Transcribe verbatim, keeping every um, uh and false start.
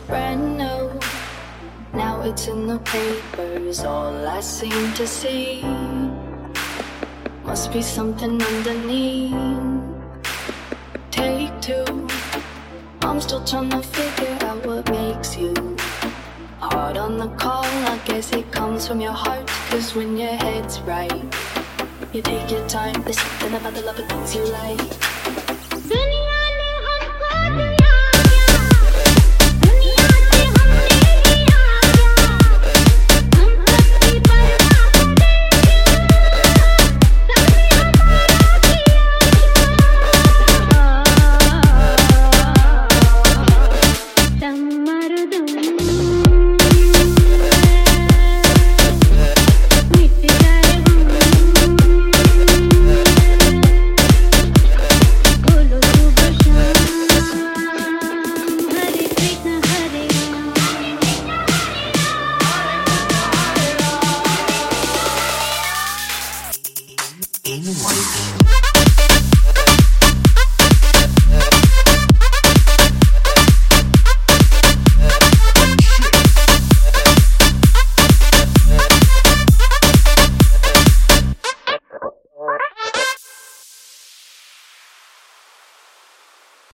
brand new. Now it's in the papers, all I seem to see. Must be something underneath. Take two. I'm still trying to figure out what makes you hard on the call. I guess it comes from your heart, cause when your head's right, you take your time. There's something about the love of things you like.